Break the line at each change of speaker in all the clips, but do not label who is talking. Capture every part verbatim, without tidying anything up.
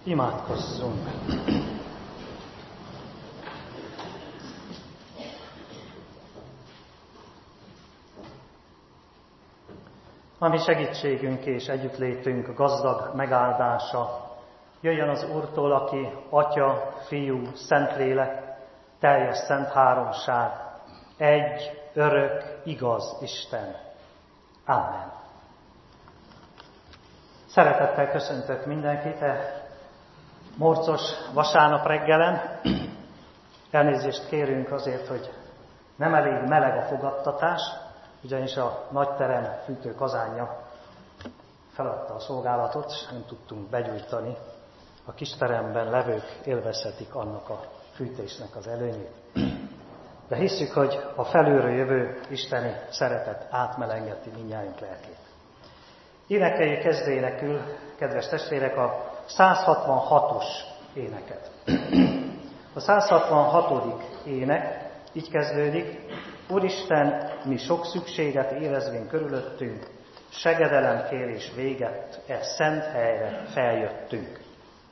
Imádkozzunk! Ami segítségünk és együttlétünk gazdag megáldása, jöjjön az Úrtól, aki Atya, Fiú, Szentlélek, teljes szent háromság, egy, örök, igaz Isten. Amen. Szeretettel köszöntök mindenkit e morcos vasárnap reggelen. Elnézést kérünk azért, hogy nem elég meleg a fogadtatás, ugyanis a nagyterem fűtőkazánja feladta a szolgálatot, és nem tudtunk begyújtani. A kisteremben levők élvezhetik annak a fűtésnek az előnyét. De hisszük, hogy a felülről jövő isteni szeretet átmelengeti mindnyájunk lelkét. Énekeljük kezdőénekül, kedves testvérek, a száz hatvanhatos éneket. A száz hatvanhatodik ének így kezdődik: Úristen, mi sok szükséget érezvén körülöttünk, segedelem kérés véget, e szent helyre feljöttünk.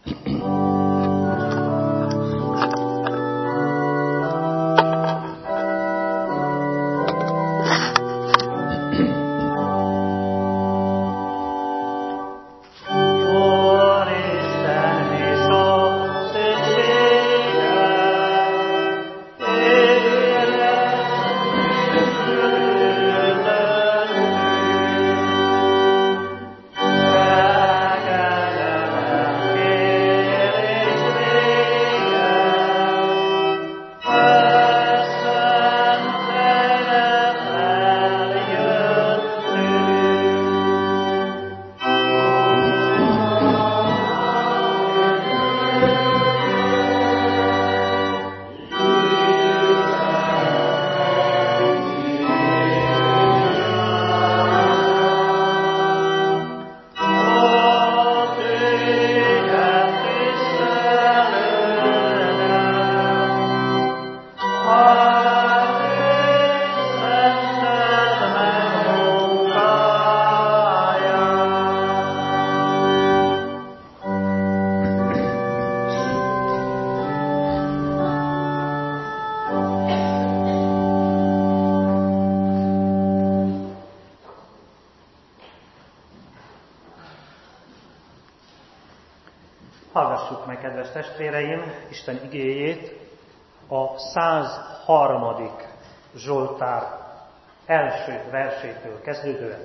Hallgassuk meg, kedves testvéreim, Isten igéjét a száz harmadik Zsoltár első versétől kezdődően.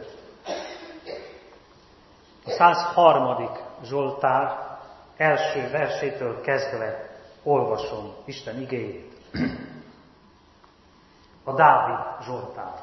A száz harmadik Zsoltár első versétől kezdve olvasom Isten igéjét. A Dávid Zsoltár.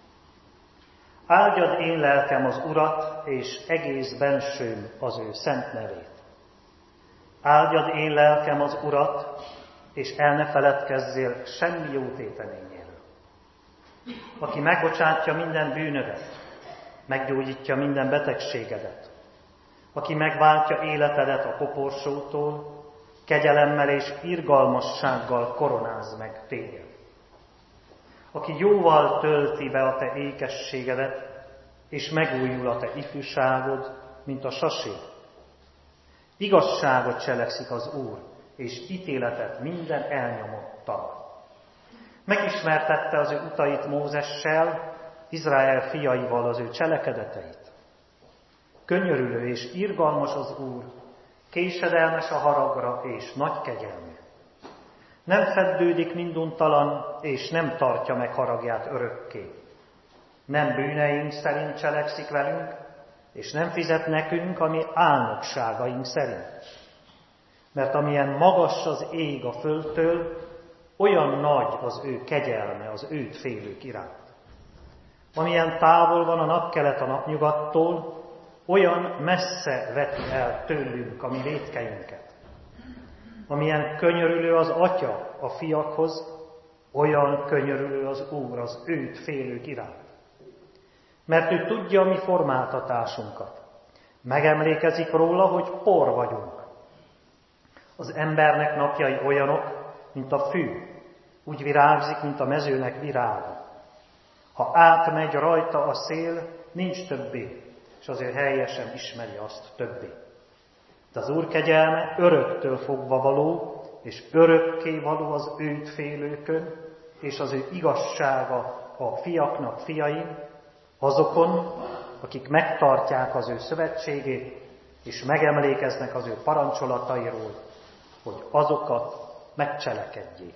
Áldjad én lelkem az Urat, és egész bensőm az ő szent nevét. Áldjad én lelkem az Urat, és el ne feledkezzél semmi jó téteményéről. Aki megbocsátja minden bűnödet, meggyógyítja minden betegségedet, aki megváltja életedet a koporsótól, kegyelemmel és irgalmassággal koronáz meg téged. Aki jóval tölti be a te ékességedet, és megújul a te ifjúságod, mint a sasér. Igazságot cselekszik az Úr, és ítéletet minden elnyomottal. Megismertette az ő utait Mózessel, Izrael fiaival az ő cselekedeteit. Könyörülő és irgalmas az Úr, késedelmes a haragra és nagy kegyelmű. Nem feddődik minduntalan, és nem tartja meg haragját örökké. Nem bűneink szerint cselekszik velünk, és nem fizet nekünk, ami álnokságaink szerint. Mert amilyen magas az ég a földtől, olyan nagy az ő kegyelme az őt félők iránt. Amilyen távol van a napkelet a napnyugattól, olyan messze veti el tőlünk a mi vétkeinket. Amilyen könyörülő az Atya a fiakhoz, olyan könyörülő az Úr az őt félők iránt. Mert ő tudja a mi formáltatásunkat. Megemlékezik róla, hogy por vagyunk. Az embernek napjai olyanok, mint a fű, úgy virágzik, mint a mezőnek virága. Ha átmegy rajta a szél, nincs többé, és azért helyesen ismeri azt többé. az Úr kegyelme öröktől fogva való, és örökké való az őt félőkön, és az ő igazsága a fiaknak fiain, azokon, akik megtartják az ő szövetségét, és megemlékeznek az ő parancsolatairól, hogy azokat megcselekedjék.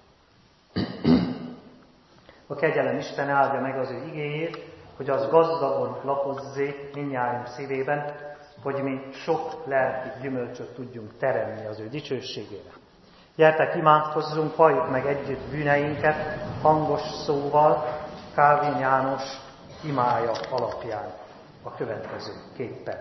A kegyelem Isten áldja meg az ő igéjét, hogy az gazdagon lakozzék mindnyájunk szívében, hogy mi sok lelki gyümölcsöt tudjunk teremni az ő dicsőségére. Gyertek, imádkozzunk, valljuk meg együtt bűneinket hangos szóval, Kálvin János imája alapján a következő képpen.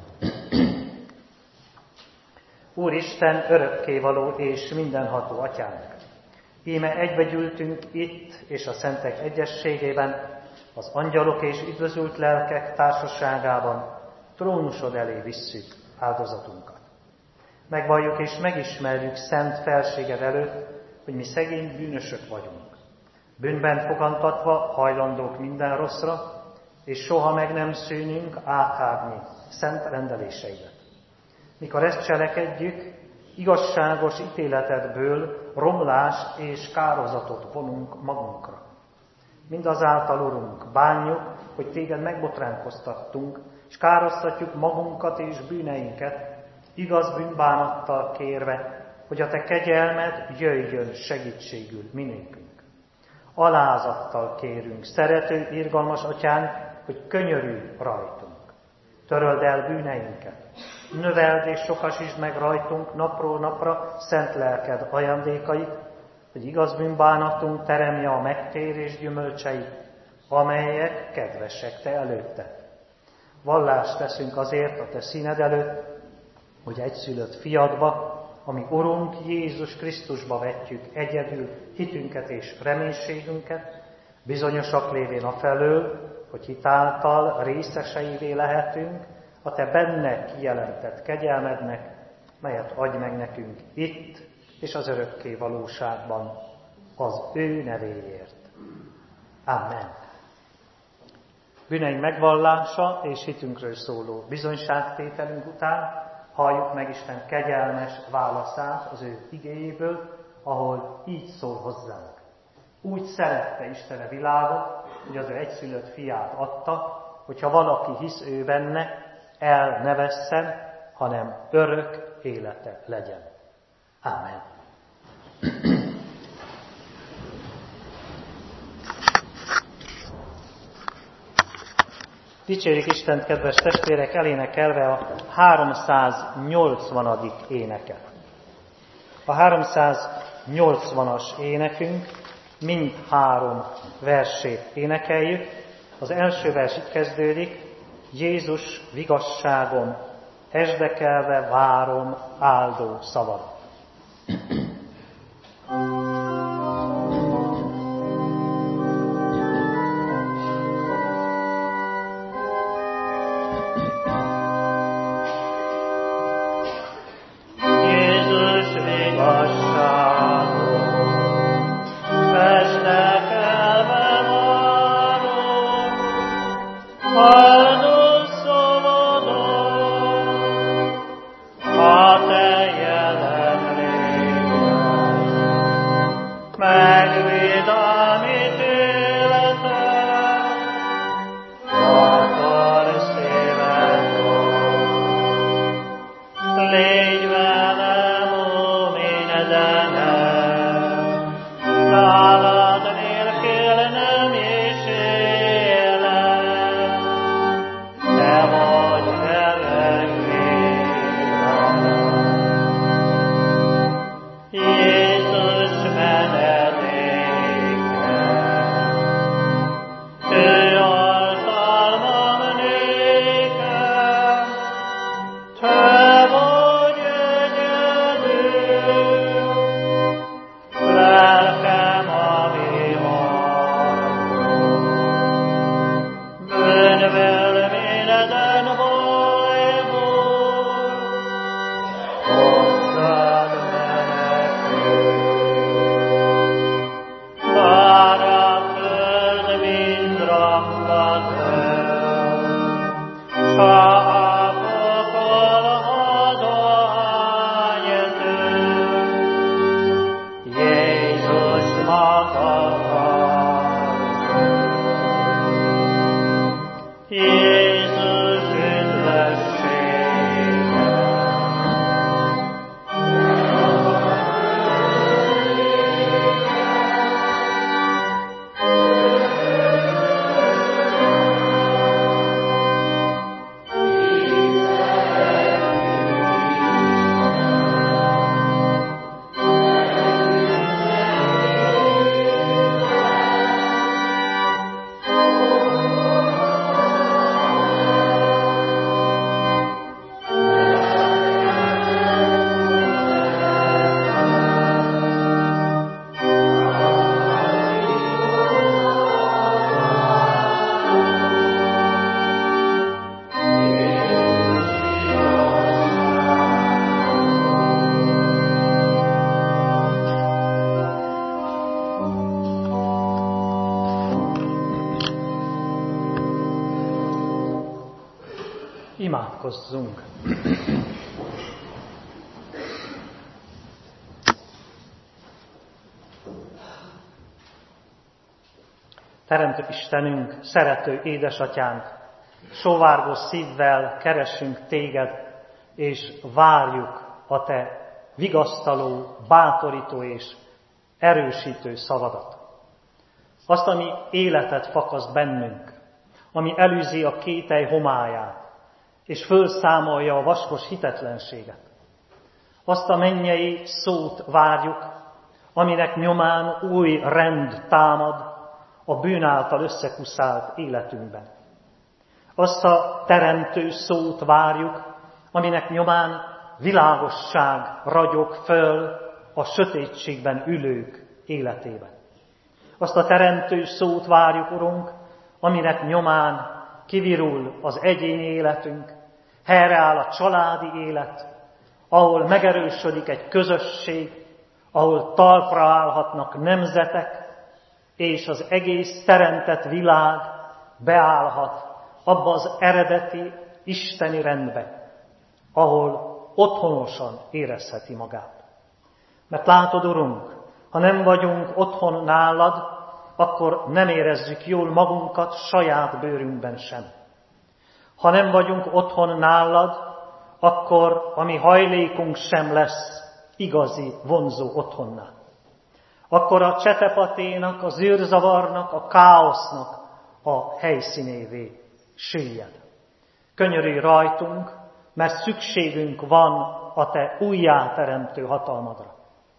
Úristen, örökkévaló és mindenható Atyánk! Íme egybegyűltünk itt és a szentek egyességében, az angyalok és üdvözült lelkek társaságában, trónusod elé visszük áldozatunkat. Megvalljuk és megismerjük szent felséged előtt, hogy mi szegény bűnösök vagyunk. Bűnben fogantatva hajlandók minden rosszra, és soha meg nem szűnünk áthágni szent rendeléseidet. Mikor ezt cselekedjük, igazságos ítéletedből romlást és kározatot vonunk magunkra. Mindazáltal, Urunk, bánjuk, hogy téged megbotránkoztattunk, és károsztatjuk magunkat és bűneinket, igaz bűnbánattal kérve, hogy a te kegyelmed jöjjön segítségül minékünk. Alázattal kérünk, szerető, irgalmas Atyánk, hogy könyörülj rajtunk. Töröld el bűneinket, növeld és sokasítsd meg rajtunk napról napra szent lelked ajándékait, hogy igaz bűnbánatunk teremje a megtérés gyümölcseit, amelyek kedvesek te előtted. Vallást teszünk azért a te színed előtt, hogy egyszülött fiadba, ami Urunk Jézus Krisztusba vetjük egyedül hitünket és reménységünket, bizonyosak lévén afelől, hogy hitáltal részeseivé lehetünk a te benne kijelentett kegyelmednek, melyet adj meg nekünk itt és az örökké valóságban az ő nevéért. Amen. Bűneink megvallása és hitünkről szóló bizonyságtételünk után halljuk meg Isten kegyelmes válaszát az ő igéjéből, ahol így szól hozzánk. Úgy szerette Isten a világot, hogy az ő egyszülött fiát adta, hogyha valaki hisz ő benne, el ne vesszen, hanem örök élete legyen. Amen. Dicsérjük Istent, kedves testvérek, elénekelve a háromszáznyolcvanadik éneket. A háromszáznyolcvanas énekünk mind három versét énekeljük. Az első vers így kezdődik: Jézus vigasságon, esdekelve várom áldó szavadat.
Te jelen
Imádkozzunk! Teremtő Istenünk, szerető édesatyánk, sóvárgó szívvel keressünk téged, és várjuk a te vigasztaló, bátorító és erősítő szavadat. Azt, ami életet fakaszt bennünk, ami elűzi a kételj homályát, és fölszámolja a vaskos hitetlenséget. Azt a mennyei szót várjuk, aminek nyomán új rend támad a bűn által összekuszált életünkben. Azt a teremtő szót várjuk, aminek nyomán világosság ragyog föl a sötétségben ülők életében. Azt a teremtő szót várjuk, Urunk, aminek nyomán kivirul az egyéni életünk, helyreáll a családi élet, ahol megerősödik egy közösség, ahol talpra állhatnak nemzetek, és az egész teremtett világ beállhat abba az eredeti isteni rendbe, ahol otthonosan érezheti magát. Mert látod, Urunk, ha nem vagyunk otthon nálad, akkor nem érezzük jól magunkat saját bőrünkben sem. Ha nem vagyunk otthon nálad, akkor a mi hajlékunk sem lesz igazi, vonzó otthonná. Akkor a csetepaténak, a zűrzavarnak, a káosznak a helyszínévé süllyed. Könyörülj rajtunk, mert szükségünk van a te újjáteremtő hatalmadra.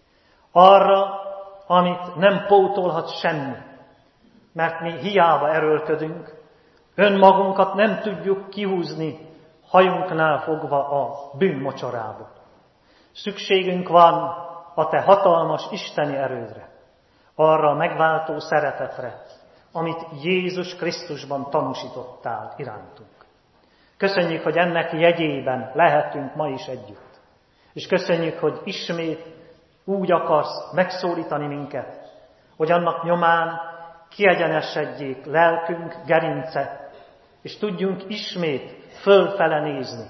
Arra, amit nem pótolhat semmi, mert mi hiába erőlködünk, önmagunkat nem tudjuk kihúzni hajunknál fogva a bűn mocsorából. Szükségünk van a te hatalmas isteni erődre, arra a megváltó szeretetre, amit Jézus Krisztusban tanúsítottál irántunk. Köszönjük, hogy ennek jegyében lehetünk ma is együtt. És köszönjük, hogy ismét úgy akarsz megszólítani minket, hogy annak nyomán kiegyenesedjék lelkünk gerince, és tudjunk ismét fölfele nézni,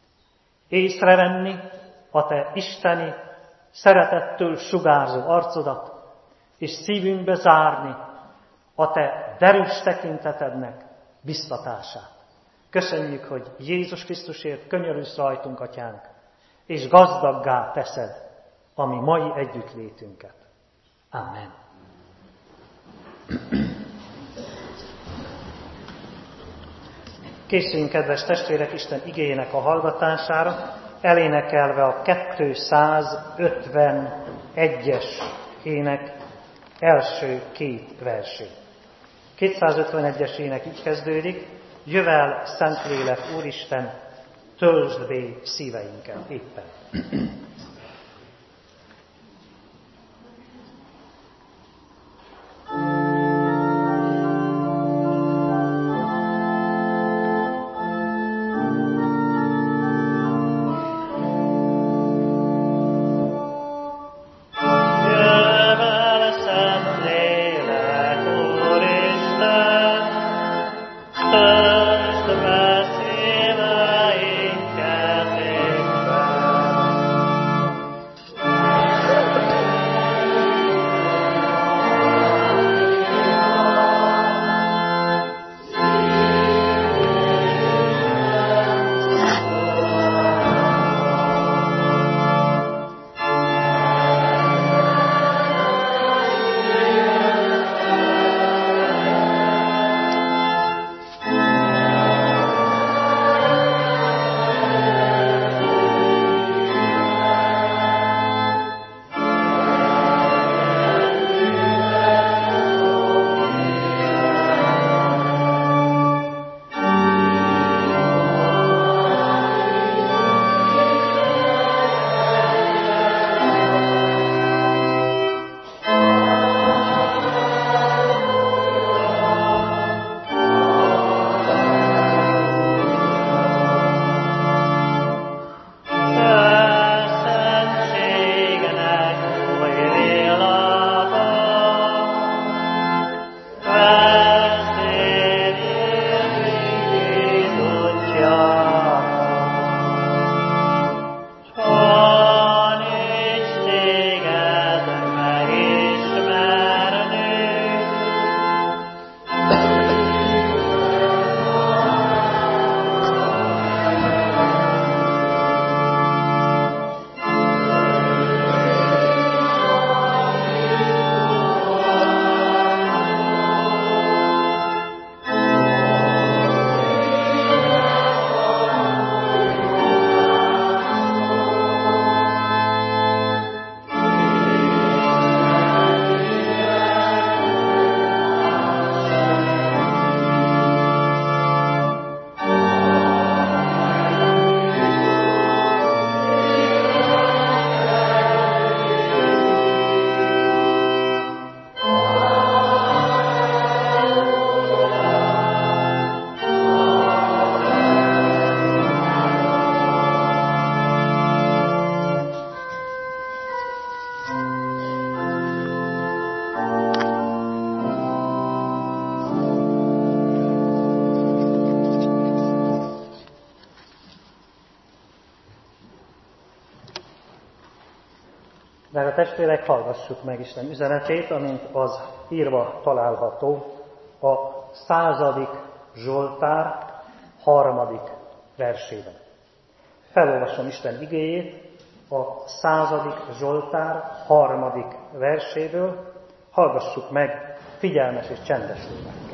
észrevenni a te isteni, szeretettől sugárzó arcodat, és szívünkbe zárni a te derűs tekintetednek biztatását. Köszönjük, hogy Jézus Krisztusért könyörülsz rajtunk, Atyánk, és gazdaggá teszed a mi mai együttlétünket. Amen. Készüljünk, kedves testvérek, Isten igéjének a hallgatására, elénekelve a kétszázötvenegyes ének első két versét. kétszázötvenegyes ének így kezdődik: jövel, Szentlélek, Úristen, töltsd bé szíveinket éppen.
Töltsd be szíveinket éppen.
Drága testvérek, hallgassuk meg Isten üzenetét, amint az írva található a századik Zsoltár harmadik versében. Felolvasom Isten igéjét a századik Zsoltár harmadik verséből, hallgassuk meg figyelmes és csendes lélekkel.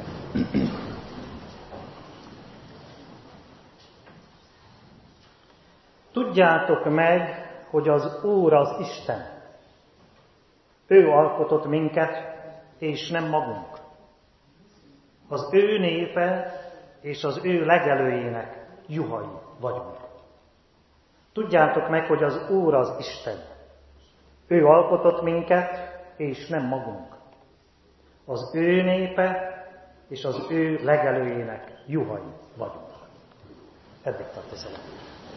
Tudjátok meg, hogy az Úr az Isten. Ő alkotott minket, és nem magunk. Az ő népe és az ő legelőjének juhai vagyunk. Tudjátok meg, hogy az Úr az Isten. Ő alkotott minket, és nem magunk. Az ő népe és az ő legelőjének juhai vagyunk. Eddig tart az elő.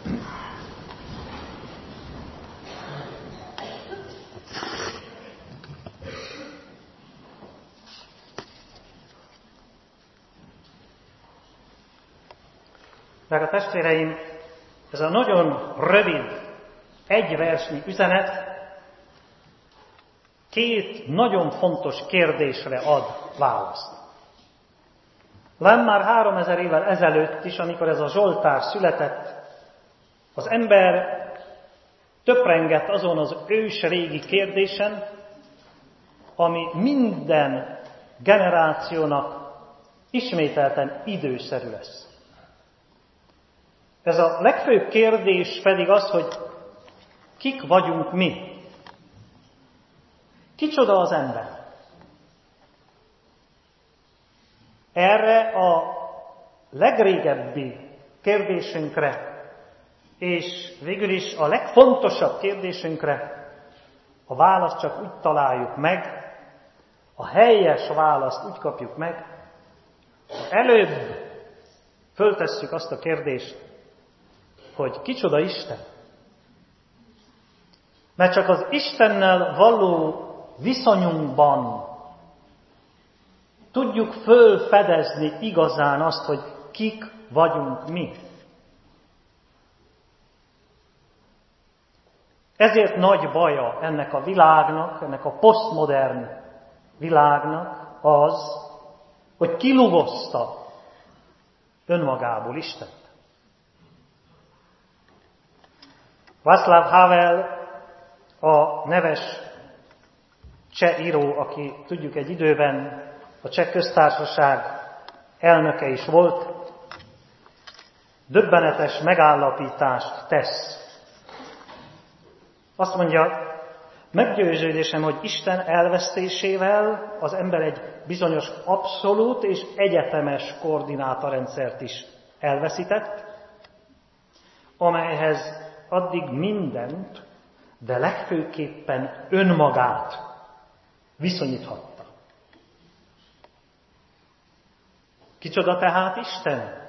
Drága testvéreim, ez a nagyon rövid, egyversnyi üzenet két nagyon fontos kérdésre ad választ. Lám már háromezer évvel ezelőtt is, amikor ez a Zsoltár született, az ember töprengett azon az ős régi kérdésen, ami minden generációnak ismételten időszerű lesz. Ez a legfőbb kérdés pedig az, hogy kik vagyunk mi? Kicsoda az ember? Erre a legrégebbi kérdésünkre, és végül is a legfontosabb kérdésünkre a választ csak úgy találjuk meg, a helyes választ úgy kapjuk meg, ha előbb föltesszük azt a kérdést, hogy kicsoda Isten. Mert csak az Istennel való viszonyunkban tudjuk fölfedezni igazán azt, hogy kik vagyunk mi. Ezért nagy baja ennek a világnak, ennek a posztmodern világnak az, hogy kilugozta önmagából Istent. Václav Havel, a neves cseh író, aki tudjuk egy időben a Cseh Köztársaság elnöke is volt, döbbenetes megállapítást tesz. Azt mondja, meggyőződésem, hogy Isten elvesztésével az ember egy bizonyos abszolút és egyetemes koordinátorrendszert is elveszített, amelyhez addig mindent, de legfőképpen önmagát viszonyíthatta. Kicsoda tehát Isten?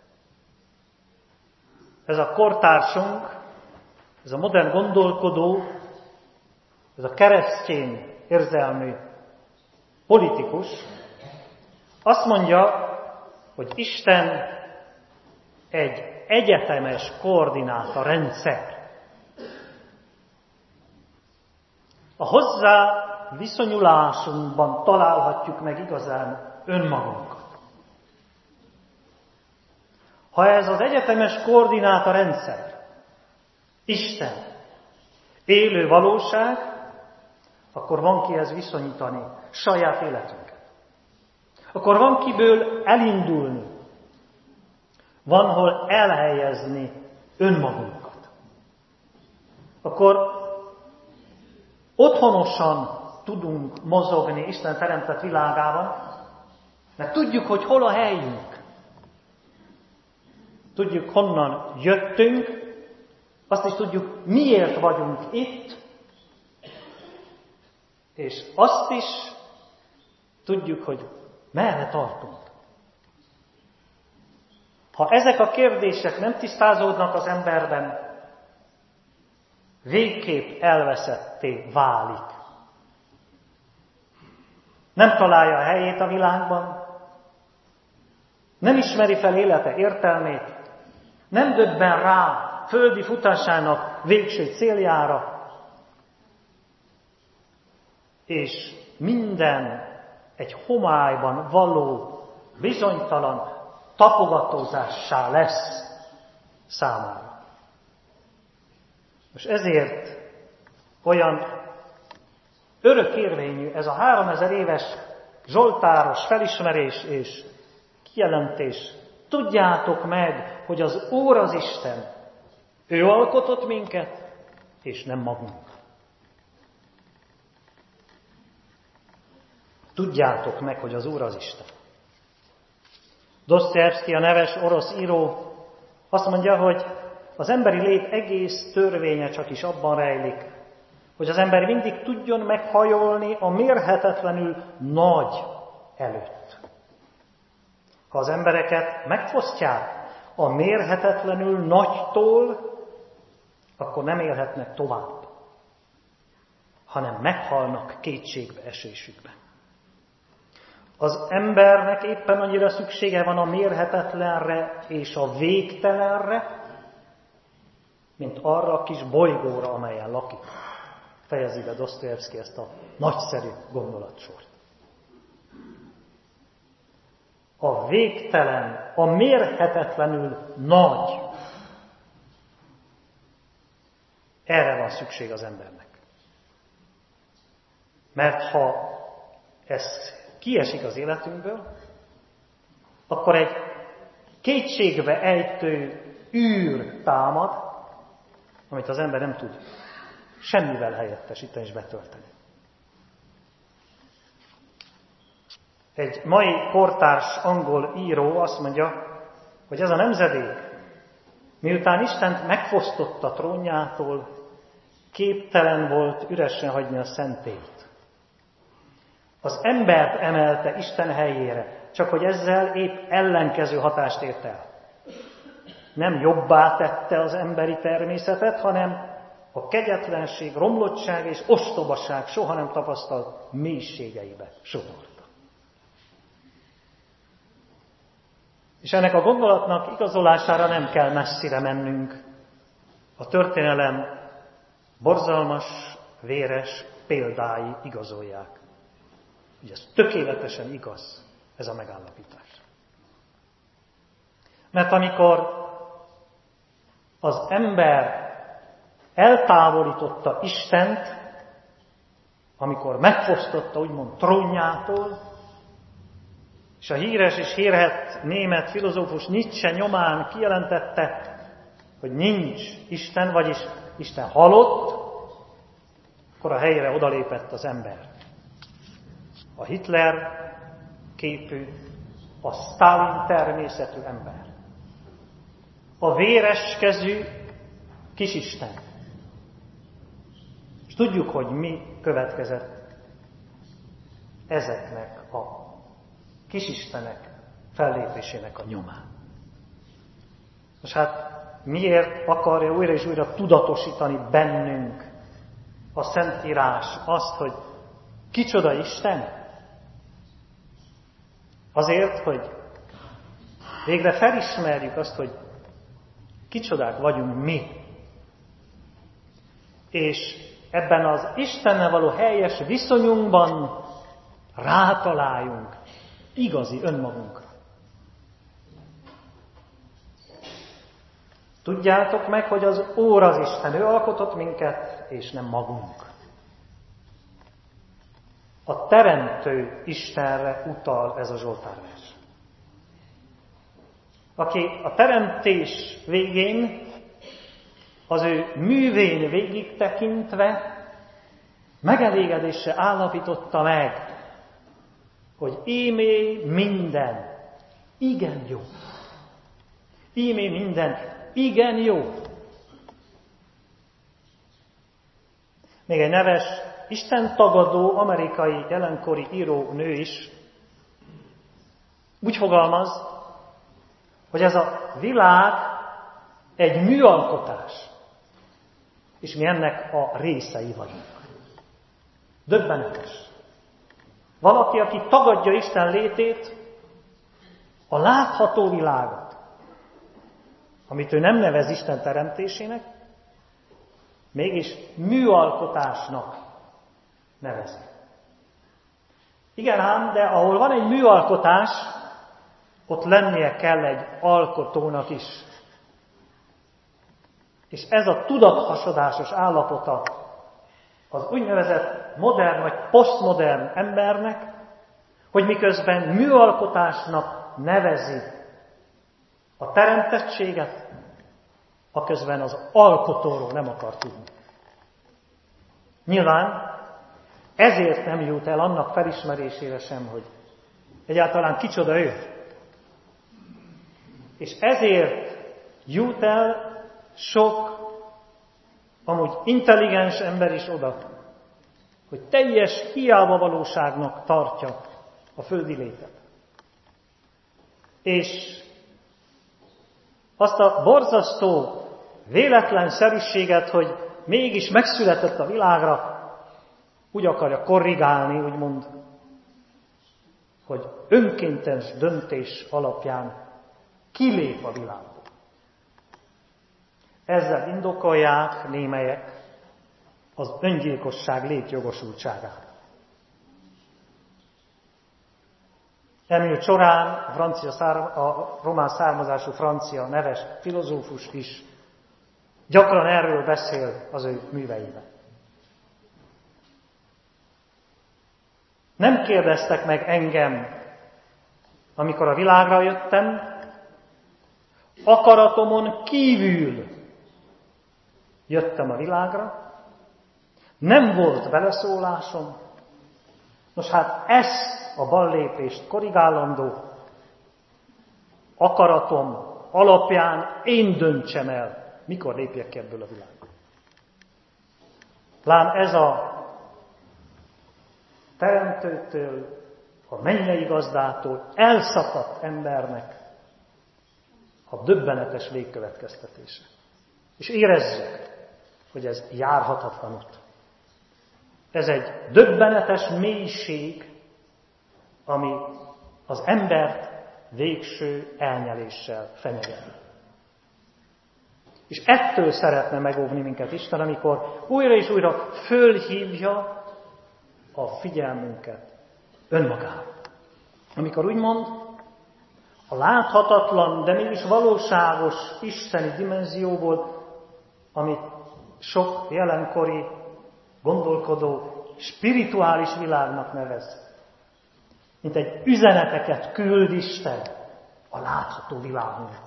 Ez a kortársunk, ez a modern gondolkodó, ez a keresztény érzelmű politikus azt mondja, hogy Isten egy egyetemes koordinátorrendszer. A hozzá viszonyulásunkban találhatjuk meg igazán önmagunkat. Ha ez az egyetemes koordinátorrendszer, Isten, élő valóság, akkor van kihez viszonyítani saját életünket. Akkor van kiből elindulni. Van hol elhelyezni önmagunkat. Akkor otthonosan tudunk mozogni Isten teremtett világában, mert tudjuk, hogy hol a helyünk. Tudjuk, honnan jöttünk, azt is tudjuk, miért vagyunk itt, és azt is tudjuk, hogy merre tartunk. Ha ezek a kérdések nem tisztázódnak az emberben, végképp elveszetté válik. Nem találja a helyét a világban, nem ismeri fel élete értelmét, nem döbben rá földi futásának végső céljára, és minden egy homályban való, bizonytalan tapogatózássá lesz számára. Most ezért olyan örökérvényű ez a háromezer éves zsoltáros felismerés és kijelentés. Tudjátok meg, hogy az Úr az Isten, ő alkotott minket, és nem magunk. Tudjátok meg, hogy az Úr az Isten. Dostoyevsky, a neves orosz író azt mondja, hogy az emberi lét egész törvénye csak is abban rejlik, hogy az ember mindig tudjon meghajolni a mérhetetlenül nagy előtt. Ha az embereket megfosztják a mérhetetlenül nagytól, akkor nem élhetnek tovább, hanem meghalnak kétségbe esésükben. Az embernek éppen annyira szüksége van a mérhetetlenre és a végtelenre, mint arra a kis bolygóra, amelyen lakik. Fejezi be Dostoyevsky ezt a nagyszerű gondolatsort. A végtelen, a mérhetetlenül nagy. Erre van szükség az embernek. Mert ha ez kiesik az életünkből, akkor egy kétségbe ejtő űr támad, amit az ember nem tud semmivel helyettesíteni és betölteni. Egy mai kortárs angol író azt mondja, hogy ez a nemzedék, miután Istent megfosztotta trónjától, képtelen volt üresen hagyni a szentélyt. Az embert emelte Isten helyére, csak hogy ezzel épp ellenkező hatást ért el. Nem jobbá tette az emberi természetet, hanem a kegyetlenség, romlottság és ostobaság soha nem tapasztalt mélységeibe sodorta. És ennek a gondolatnak igazolására nem kell messzire mennünk. A történelem borzalmas, véres példái igazolják. Ugye ez tökéletesen igaz, ez a megállapítás. Mert amikor az ember eltávolította Istent, amikor megfosztotta úgymond trónjától, és a híres és hírhedt német filozófus Nietzsche nyomán kijelentette, hogy nincs Isten, vagyis Isten halott, akkor a helyre odalépett az ember. A Hitler képű, a Stalin természetű ember. A véreskezű kisisten. És tudjuk, hogy mi következett ezeknek a kisistenek fellépésének a nyomán. Most hát miért akarja újra és újra tudatosítani bennünk a Szentírás azt, hogy kicsoda Isten? Azért, hogy végre felismerjük azt, hogy kicsodák vagyunk mi. És ebben az Istennel való helyes viszonyunkban rátaláljunk igazi önmagunkra. Tudjátok meg, hogy az Úr az Isten, ő alkotott minket, és nem magunk. A teremtő Istenre utal ez a zsoltárvers. Aki a teremtés végén, az ő művén végig tekintve megelégedéssel állapította meg, hogy ímé minden igen jó. Ímé minden igen jó. Még egy neves, istentagadó amerikai jelenkori írónő is úgy fogalmaz, hogy ez a világ egy műalkotás, és mi ennek a részei vagyunk. Döbbenetes. Valaki, aki tagadja Isten létét, a látható világot, amit ő nem nevez Isten teremtésének, mégis műalkotásnak nevezi. Igen ám, de ahol van egy műalkotás, ott lennie kell egy alkotónak is. És ez a tudathasadásos állapota az úgynevezett modern vagy posztmodern embernek, hogy miközben műalkotásnak nevezi a teremtettséget, aközben az alkotóról nem akar tudni. Nyilván ezért nem jut el annak felismerésére sem, hogy egyáltalán kicsoda ő. És ezért jut el sok amúgy intelligens ember is oda, hogy teljes hiába valóságnak tartja a földi létet. És azt a borzasztó véletlenszerűséget, hogy mégis megszületett a világra, úgy akarja korrigálni, úgymond, hogy önkéntes döntés alapján kilép a világból. Ezzel indokolják némelyek az öngyilkosság létjogosultságát. Emil Csorán, a, francia szár, a román származású francia neves filozófus is gyakran erről beszél az ő műveiben. Nem kérdeztek meg engem, amikor a világra jöttem, akaratomon kívül jöttem a világra, nem volt beleszólásom. Nos hát ezt a ballépést korrigálandó, akaratom alapján én döntsem el, mikor lépjek ki ebből a világból. Lám ez a teremtőtől, a mennyei gazdától elszakadt embernek a döbbenetes végkövetkeztetése. És érezzük, hogy ez járhatatlan út. Ez egy döbbenetes mélység, ami az embert végső elnyeléssel fenyegeti. És ettől szeretne megóvni minket Isten, amikor újra és újra fölhívja a figyelmünket önmagára. Amikor úgymond a láthatatlan, de mégis valóságos isteni dimenzióból, amit sok jelenkori gondolkodó spirituális világnak nevez, mint egy üzeneteket küld Isten a látható világunkba.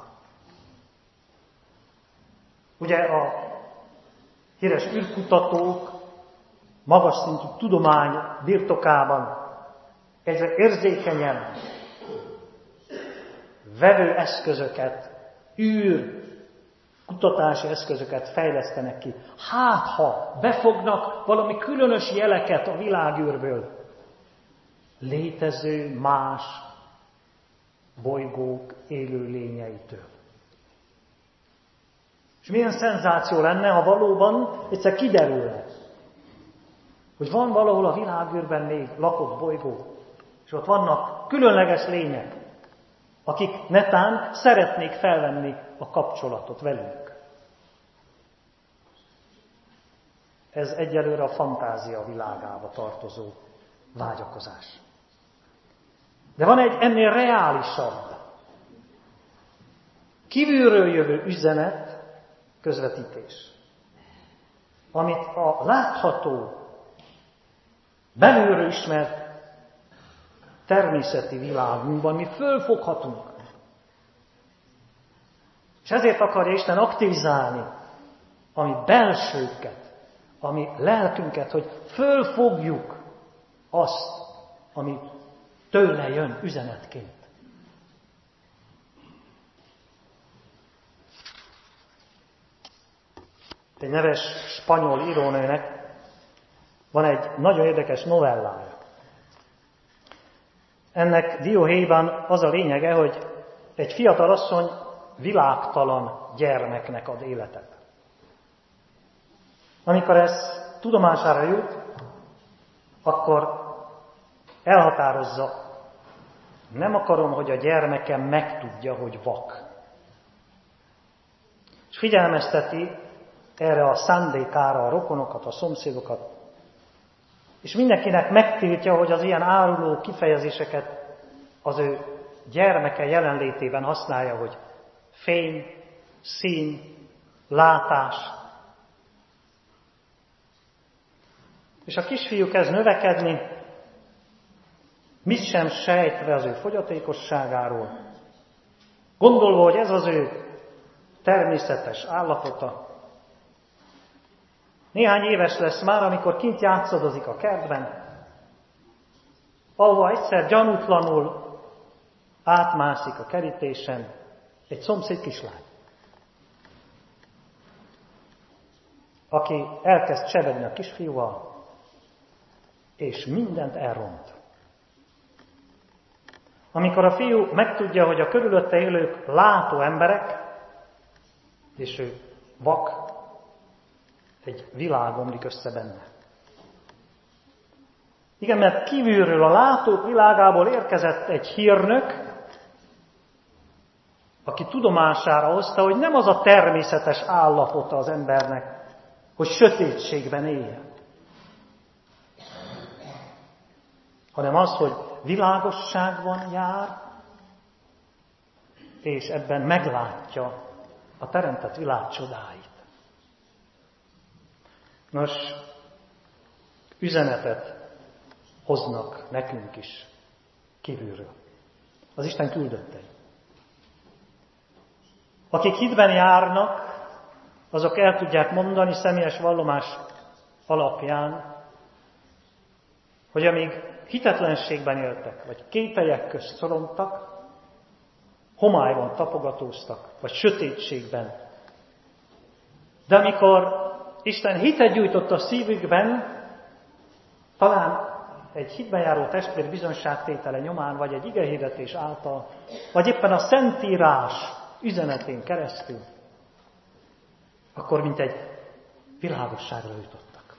Ugye a híres űrkutatók magas szintű tudomány birtokában egyre érzékenyen vevő eszközöket, űr kutatási eszközöket fejlesztenek ki. Hát, ha befognak valami különös jeleket a világűrből, létező más bolygók élőlényeitől. És milyen szenzáció lenne, ha valóban egyszer kiderülne, hogy van valahol a világűrben még lakott bolygó, és ott vannak különleges lények, akik netán szeretnék felvenni a kapcsolatot velünk. Ez egyelőre a fantázia világába tartozó vágyakozás. De van egy ennél reálisabb, kívülről jövő üzenet, közvetítés, amit a látható, belülről ismert természeti világunkban mi fölfoghatunk. És ezért akarja Isten aktivizálni a mi belsőket, a mi lelkünket, hogy fölfogjuk azt, ami tőle jön üzenetként. Egy neves spanyol írónőnek van egy nagyon érdekes novellája. Ennek dióhéjban az a lényege, hogy egy fiatal asszony világtalan gyermeknek ad életet. Amikor ez tudomására jut, akkor elhatározza, nem akarom, hogy a gyermekem megtudja, hogy vak. És figyelmezteti erre a szándékára a rokonokat, a szomszédokat. És mindenkinek megtiltja, hogy az ilyen áruló kifejezéseket az ő gyermeke jelenlétében használja, hogy fény, szín, látás. És a kisfiú kezd növekedni, mit sem sejtve az ő fogyatékosságáról, gondolva, hogy ez az ő természetes állapota. Néhány éves lesz már, amikor kint játszadozik a kertben, ahova egyszer gyanútlanul átmászik a kerítésen egy szomszéd kislány, aki elkezd csevegni a kisfiúval, és mindent elront. Amikor a fiú megtudja, hogy a körülötte élők látó emberek, és ő vak, egy világ omlik össze benne. Igen, mert kívülről a látók világából érkezett egy hírnök, aki tudomására hozta, hogy nem az a természetes állapota az embernek, hogy sötétségben éljen, hanem az, hogy világosságban jár, és ebben meglátja a teremtett világ csodáit. Nos, üzenetet hoznak nekünk is kívülről. Az Isten küldöttei. Akik hitben járnak, azok el tudják mondani személyes vallomás alapján, hogy amíg hitetlenségben éltek, vagy kételyek közt szorongtak, homályban tapogatóztak, vagy sötétségben. De amikor Isten hitet gyújtott a szívükben, talán egy hitben járó testvér bizonyságtétele nyomán, vagy egy igehirdetés által, vagy éppen a Szentírás üzenetén keresztül, akkor mint egy világosságra jutottak.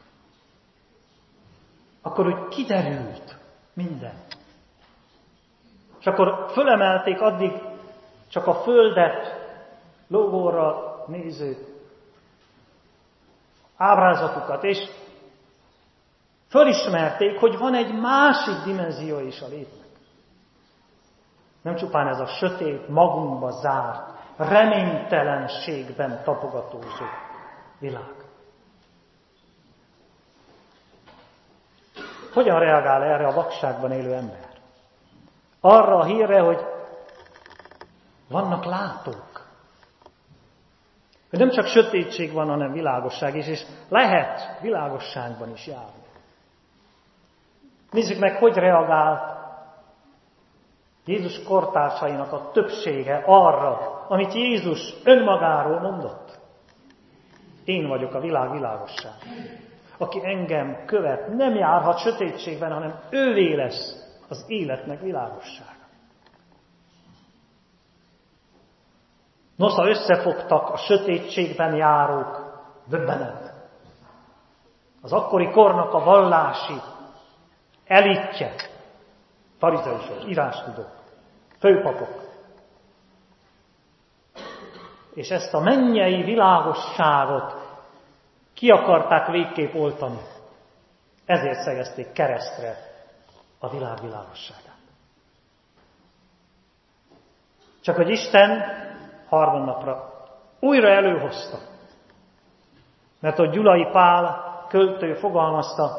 Akkor úgy kiderült minden. És akkor fölemelték addig csak a földet lógóra néző ábrázatukat, és fölismerték, hogy van egy másik dimenzió is a létnek. Nem csupán ez a sötét, magunkba zárt, reménytelenségben tapogatózó világ. Hogyan reagál erre a vakságban élő ember? Arra a hírre, hogy vannak látók. Hogy nem csak sötétség van, hanem világosság is, és lehet világosságban is járni. Nézzük meg, hogy reagált Jézus kortársainak a többsége arra, amit Jézus önmagáról mondott. Én vagyok a világ világosság. Aki engem követ, nem járhat sötétségben, hanem ővé lesz az életnek világossága. Nosza összefogtak a sötétségben járók, döbbenet. Az akkori kornak a vallási elitje, farizeusok, írástudók, főpapok. És ezt a mennyei világosságot ki akarták végképp oltani. Ezért szegezték keresztre a világ világosságát. Csak hogy Isten harmadnapra újra előhozta. Mert a Gyulai Pál költő fogalmazta,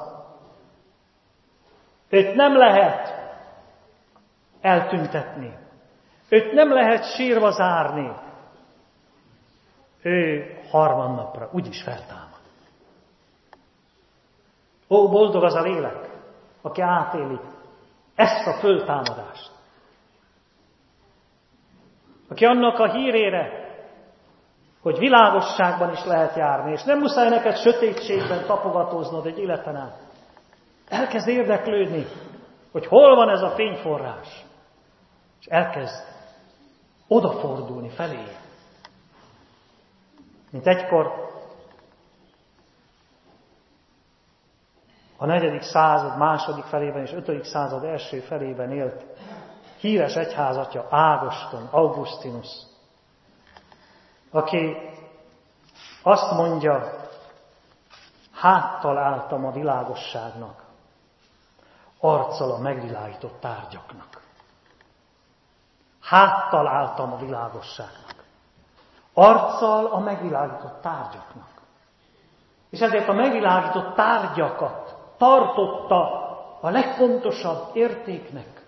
őt nem lehet eltüntetni. Őt nem lehet sírva zárni. Ő harmadnapra úgyis feltámad. Ó, boldog az a lélek, aki átéli ezt a föltámadást. Aki annak a hírére, hogy világosságban is lehet járni, és nem muszáj neked sötétségben tapogatóznod egy életen át. Elkezd érdeklődni, hogy hol van ez a fényforrás. És elkezd odafordulni felé. Mint egykor a negyedik század második felében és ötödik század első felében élt híres egyházatja Ágoston, Augustinus, aki azt mondja, háttal álltam a világosságnak, arccal a megvilágított tárgyaknak. Háttal álltam a világosságnak. Arccal a megvilágított tárgyaknak. És ezért a megvilágított tárgyakat tartotta a legfontosabb értéknek,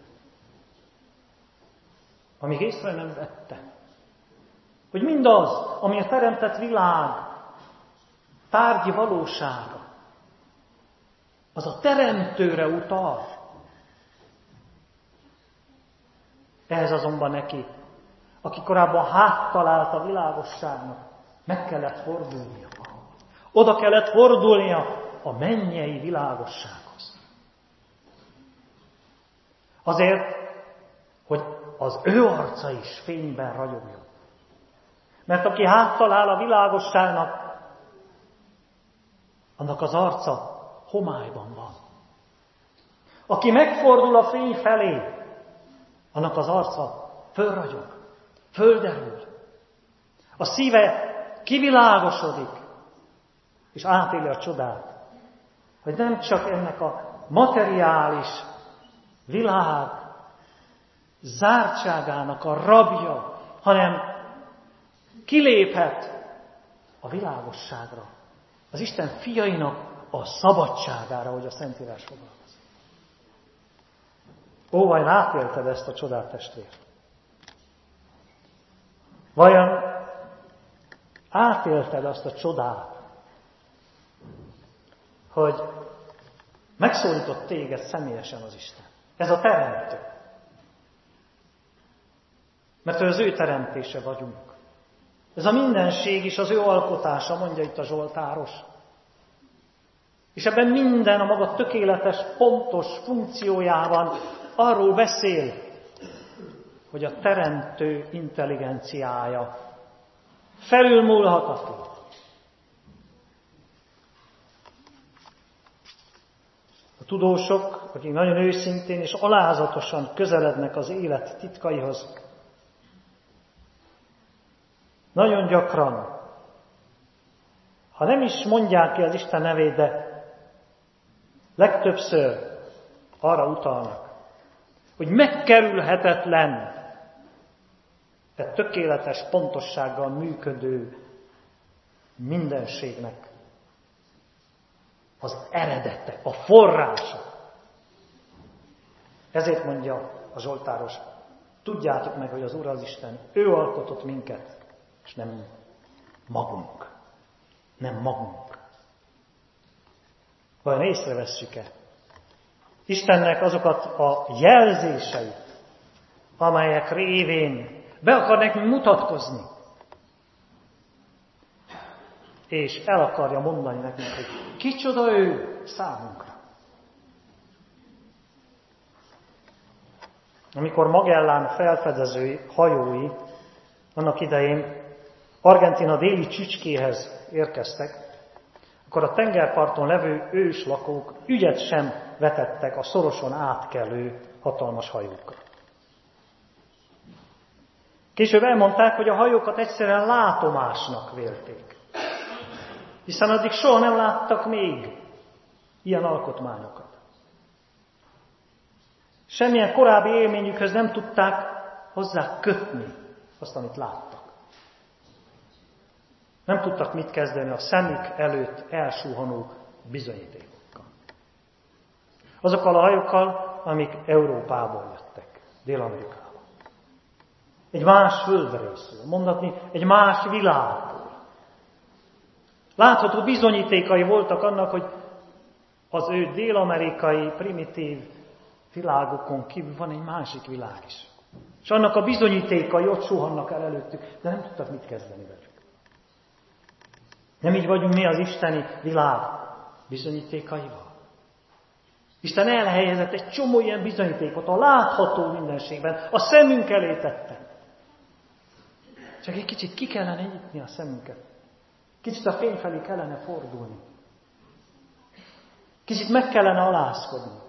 amíg észre nem vette, hogy mindaz, ami a teremtett világ tárgyi valósága, az a teremtőre utal. Ehhez azonban neki, aki korábban háttal állt a világosságnak, meg kellett fordulnia. Oda kellett fordulnia a mennyei világossághoz. Azért, hogy az ő arca is fényben ragyogjon. Mert aki háttal áll a világosságnak, annak az arca homályban van. Aki megfordul a fény felé, annak az arca fölragyog, földerül. A szíve kivilágosodik, és átéli a csodát, hogy nem csak ennek a materiális világ zártságának a rabja, hanem kiléphet a világosságra, az Isten fiainak a szabadságára, hogy a Szentírás fogalmaz. Ó, vajon átélted ezt a csodát, testvér? Vajon átélted azt a csodát, hogy megszólított téged személyesen az Isten? Ez a teremtő. Mert ő az ő teremtése vagyunk. Ez a mindenség is az ő alkotása, mondja itt a Zsoltáros. És ebben minden a maga tökéletes, pontos funkciójában arról beszél, hogy a teremtő intelligenciája felülmúlhatatlan. A tudósok, akik nagyon őszintén és alázatosan közelednek az élet titkaihoz, nagyon gyakran, ha nem is mondják ki az Isten nevét, de legtöbbször arra utalnak, hogy megkerülhetetlen egy tökéletes pontossággal működő mindenségnek az eredete, a forrása. Ezért mondja a Zsoltáros, tudjátok meg, hogy az Úr az Isten, ő alkotott minket, és nem magunk. Nem magunk. Vajon észrevesszük-e Istennek azokat a jelzéseit, amelyek révén be akar nekünk mutatkozni, és el akarja mondani nekünk, hogy kicsoda ő számunkra. Amikor Magellán felfedező hajói annak idején Argentína déli csücskéhez érkeztek, akkor a tengerparton levő őslakók ügyet sem vetettek a szoroson átkelő hatalmas hajókra. Később elmondták, hogy a hajókat egyszerűen látomásnak vélték, hiszen addig soha nem láttak még ilyen alkotmányokat. Semmilyen korábbi élményükhöz nem tudták hozzá kötni azt, amit láttak. Nem tudtak mit kezdeni a szemük előtt elsuhanó bizonyítékokkal. Azokkal a hajókkal, amik Európából jöttek, Dél-Amerikából. Egy más földrészről, mondhatni egy más világból. Látható bizonyítékai voltak annak, hogy az ő dél-amerikai primitív világokon kívül van egy másik világ is. És annak a bizonyítékai ott suhannak el előttük, de nem tudtak mit kezdeni velük. Nem így vagyunk mi az isteni világ bizonyítékaival. Isten elhelyezett egy csomó ilyen bizonyítékot a látható mindenségben, a szemünk elé tette. Csak egy kicsit ki kellene nyitni a szemünket. Kicsit a fény felé kellene fordulni. Kicsit meg kellene alázkodni.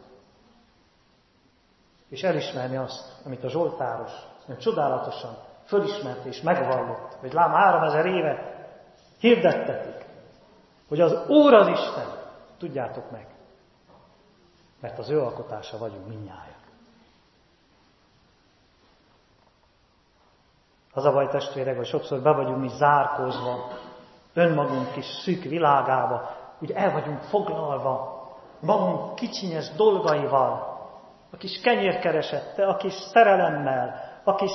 És elismerni azt, amit a Zsoltáros olyan csodálatosan fölismert és megvallott, hogy lám háromezer éve hirdettetik, hogy az Úr az Isten, tudjátok meg. Mert az ő alkotása vagyunk mindnyájan. Az a baj, testvérek, hogy sokszor be vagyunk mi zárkózva, önmagunk kis szűk világába, úgy el vagyunk foglalva, magunk kicsinyes dolgaival, a kis kenyérkeresettel, a kis szerelemmel, a kis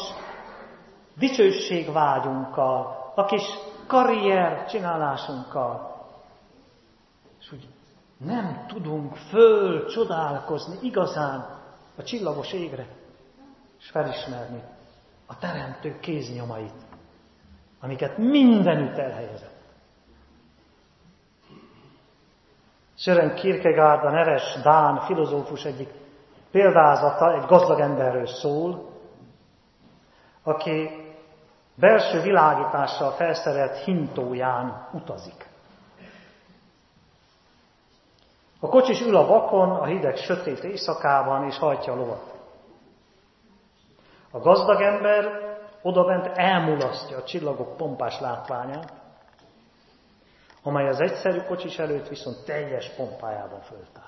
dicsőségvágyunkkal, a kis karrier csinálásunkkal. És úgy nem tudunk föl csodálkozni igazán a csillagos égre, és felismerni a teremtő kéznyomait, amiket mindenütt elhelyezett. Sören Kierkegaard, a neves dán filozófus egyik példázata egy gazdag emberről szól, aki belső világítással felszerelt hintóján utazik. A kocsis ül a vakon, a hideg, sötét éjszakában, és hajtja a lovat. A gazdag ember odabent elmulasztja a csillagok pompás látványát, amely az egyszerű kocsis előtt viszont teljes pompájában föltár.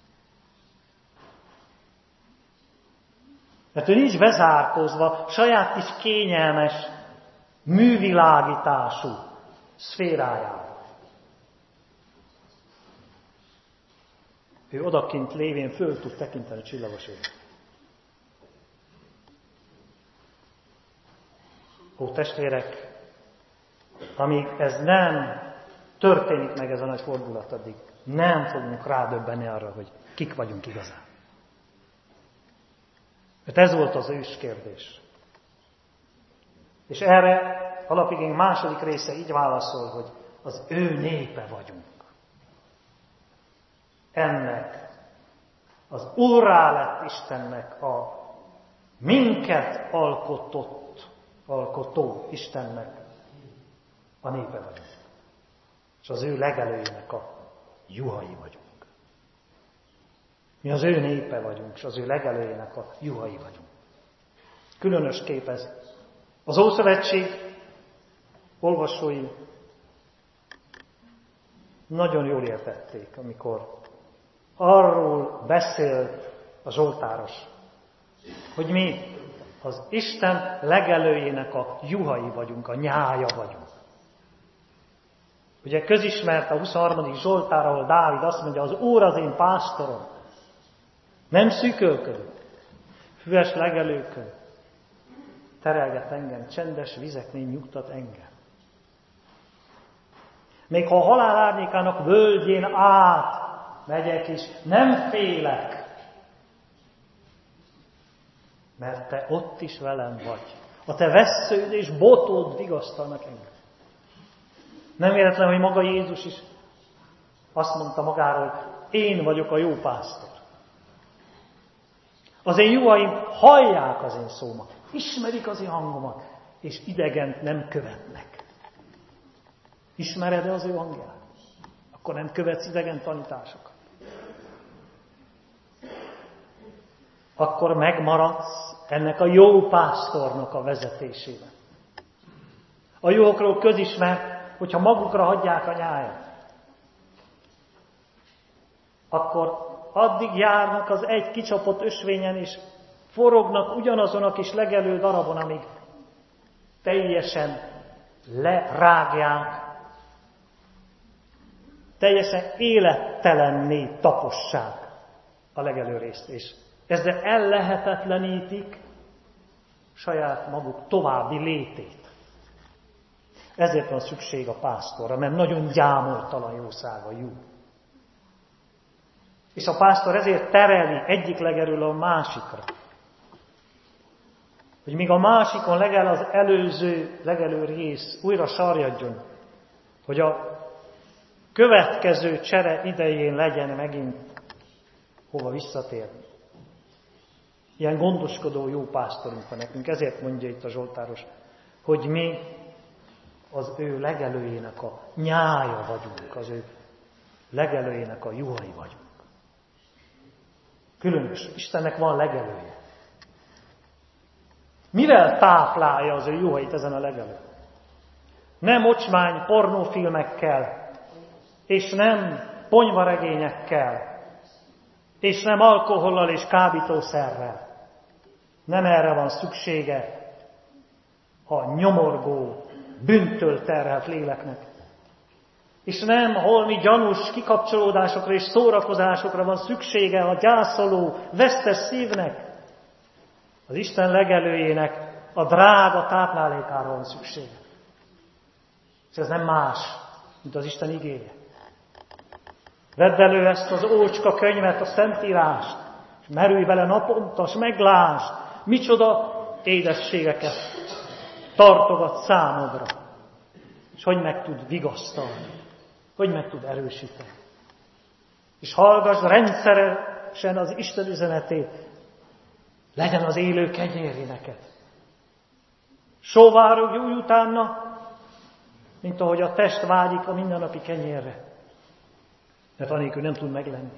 Mert ő nincs bezárkózva saját kis kényelmes, művilágítású szférájában. Ő odakint lévén föl tud tekinteni a csillagos égre. Ó, testvérek, amíg ez nem történik meg, ez a nagy fordulat, addig nem fogunk rádöbbenni arra, hogy kik vagyunk igazán. Mert ez volt az őskérdés. És erre alapigény második része így válaszol, hogy az ő népe vagyunk. Ennek, az Úrrá lett Istennek, a minket alkotott, alkotó Istennek a népe vagyunk. És az ő legelőjének a juhai vagyunk. Mi az ő népe vagyunk, és az ő legelőjének a juhai vagyunk. Különös kép ez. Az Ószövetség olvasói nagyon jól értették, amikor arról beszélt a Zsoltáros, hogy mi az Isten legelőjének a juhai vagyunk, a nyája vagyunk. Ugye közismert a huszonharmadik Zsoltár, ahol Dávid azt mondja, az Úr az én pásztorom. Nem szűkölködök, füves legelőkön terelget engem, csendes vizeknél nyugtat engem. Még ha a halál árnyékának völgyén át megyek is, nem félek, mert te ott is velem vagy. A te vessződ és botód vigasztalnak engem. Nem véletlen, hogy maga Jézus is azt mondta magáról, én vagyok a jó pásztor. Az én juhaim hallják az én szómat, ismerik az én hangomat, és idegent nem követnek. Ismered-e az ő hangját? Akkor nem követsz idegen tanításokat. Akkor megmaradsz ennek a jó pásztornak a vezetésében. A juhokról közismert, hogyha magukra hagyják a nyájat, akkor addig járnak az egy kicsapott ösvényen, és forognak ugyanazon a kis legelő darabon, amíg teljesen lerágják, teljesen élettelenné tapossák a legelő részt, és ezzel ellehetetlenítik saját maguk további létét. Ezért van szükség a pásztorra, mert nagyon gyámoltalan jószága jó. És a pásztor ezért tereli egyik legelőről a másikra. Hogy míg a másikon legel az előző legelő rész újra sarjadjon, hogy a következő csere idején legyen megint hova visszatérni. Ilyen gondoskodó jó pásztorunk van nekünk, ezért mondja itt a Zsoltáros, hogy mi az ő legelőjének a nyája vagyunk, az ő legelőjének a juhai vagyunk. Különös, Istennek van legelője. Mivel táplálja az ő juhait ezen a legelőn? Nem ocsmány pornófilmekkel, és nem ponyvaregényekkel, és nem alkohollal és kábítószerrel. Nem erre van szüksége a nyomorgó, bűntől terhelt léleknek. És nem holmi gyanús kikapcsolódásokra és szórakozásokra van szüksége a gyászoló, vesztes szívnek. Az Isten legelőjének a drága táplálékára van szüksége. És ez nem más, mint az Isten igéje. Vedd elő ezt az ócska könyvet, a Szentírást, és merülj bele naponta, és meglásd, micsoda édességeket tartogat számodra, és hogy meg tud vigasztalni, hogy meg tud erősíteni. És hallgass rendszeresen az Isten üzenetét, legyen az élő kenyéri neked. Sóvárogj úgy utána, mint ahogy a test vágyik a mindennapi kenyérre, mert anélkül nem tud meglenni.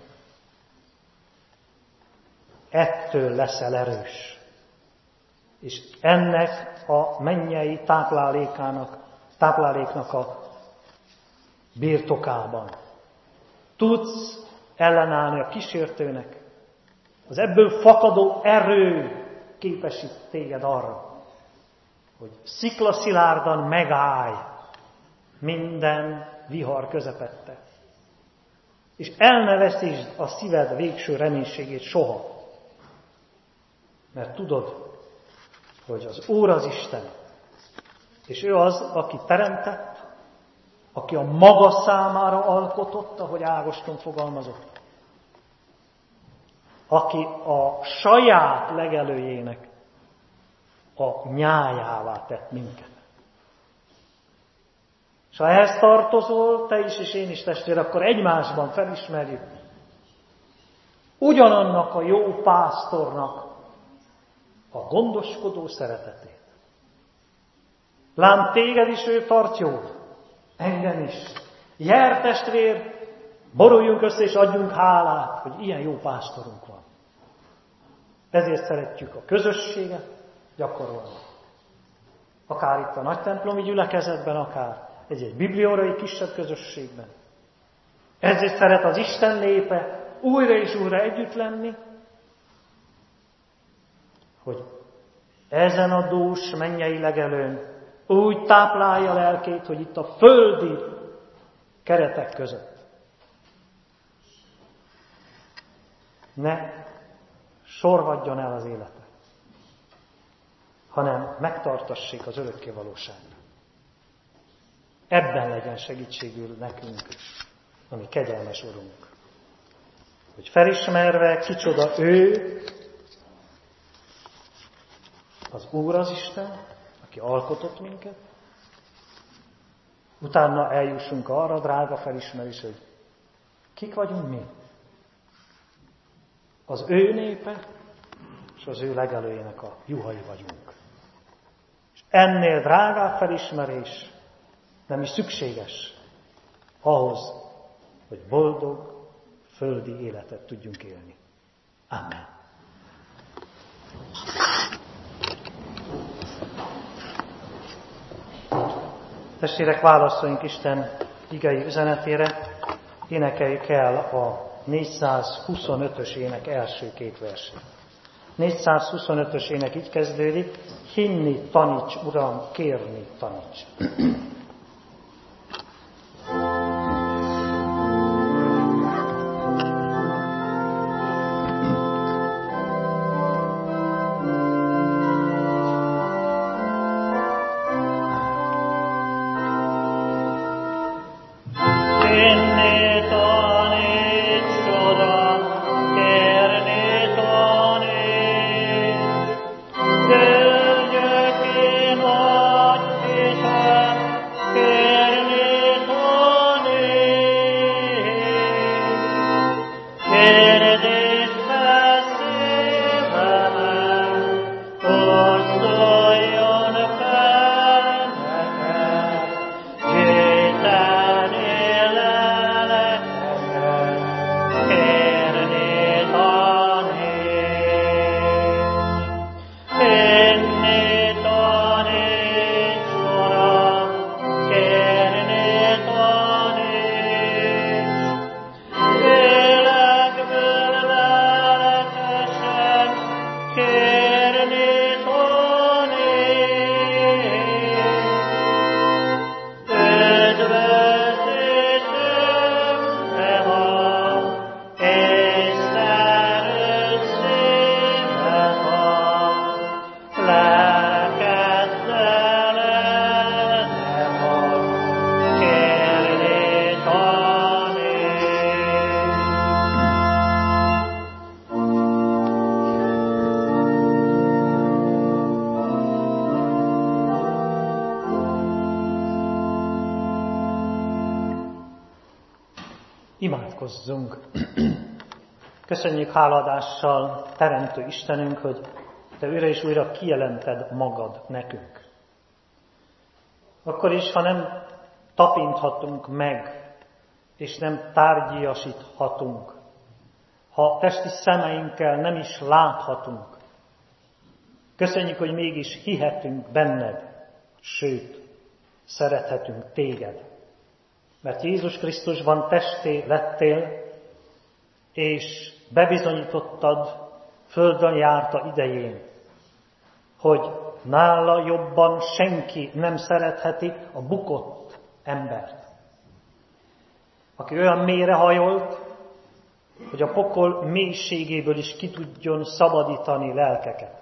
Ettől leszel erős. És ennek a mennyei táplálékának, tápláléknak a birtokában tudsz ellenállni a kísértőnek. Az ebből fakadó erő képesít téged arra, hogy sziklaszilárdan megállj minden vihar közepette. És el ne veszítsd a szíved végső reménységét soha. Mert tudod, hogy az Úr az Isten, és ő az, aki teremtett, aki a maga számára alkotott, ahogy Ágoston fogalmazott, aki a saját legelőjének a nyájává tett minket. És ha ehhez tartozol, te is és én is testvér, akkor egymásban felismerjük ugyanannak a jó pásztornak a gondoskodó szeretetét. Lám téged is ő tart jól, engem is. Jár testvér, boruljunk össze és adjunk hálát, hogy ilyen jó pásztorunk van. Ezért szeretjük a közösséget gyakorolni. Akár itt a nagy templomi gyülekezetben, akár egy-egy bibliórai kisebb közösségben. Ezért szeret az Isten népe újra és újra együtt lenni, hogy ezen a dús mennyei legelőn úgy táplálja lelkét, hogy itt a földi keretek között ne sorvadjon el az élete, hanem megtartassék az örökké valóságra. Ebben legyen segítségül nekünk, ami kegyelmes Urunk. Hogy felismerve kicsoda ő, az Úr az Isten, aki alkotott minket, utána eljussunk arra, drága felismerés, hogy kik vagyunk mi. Az ő népe, és az ő legelőjének a juhai vagyunk. És ennél drágább felismerés nem is szükséges ahhoz, hogy boldog, földi életet tudjunk élni. Amen. Testvérek, válaszoljunk Isten igei üzenetére, énekeljük el a négyszázhuszonötös ének első két versét. négyszázhuszonötös ének így kezdődik: hinni taníts, Uram, kérni taníts. Imádkozzunk! Köszönjük háladással, Teremtő Istenünk, hogy Te újra és újra kijelented magad nekünk. Akkor is, ha nem tapinthatunk meg, és nem tárgyiasíthatunk, ha testi szemeinkkel nem is láthatunk, köszönjük, hogy mégis hihetünk benned, sőt, szerethetünk téged. Mert Jézus Krisztusban testé lettél, és bebizonyítottad földön járta idején, hogy nála jobban senki nem szeretheti a bukott embert. Aki olyan mélyrehajolt, hogy a pokol mélységéből is ki tudjon szabadítani lelkeket.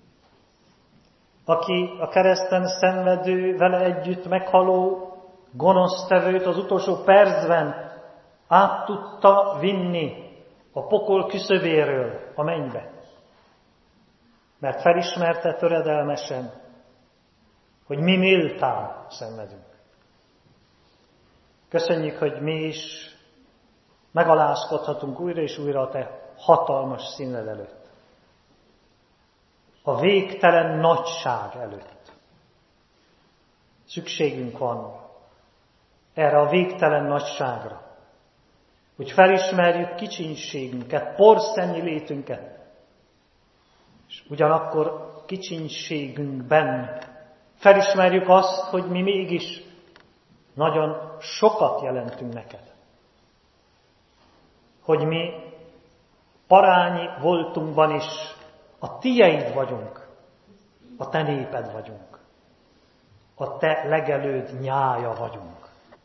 Aki a kereszten szenvedő, vele együtt meghaló gonosztevőt az utolsó percben át tudta vinni a pokol küszöbéről a mennybe. Mert felismerte töredelmesen, hogy mi méltán szenvedünk. Köszönjük, hogy mi is megalázkodhatunk újra és újra a Te hatalmas színed előtt. A végtelen nagyság előtt. Szükségünk van erre a végtelen nagyságra, hogy felismerjük kicsinségünket, porszemnyi létünket, és ugyanakkor kicsinségünkben felismerjük azt, hogy mi mégis nagyon sokat jelentünk neked. Hogy mi parányi voltunkban is a tieid vagyunk, a te néped vagyunk, a te legelőd nyája vagyunk.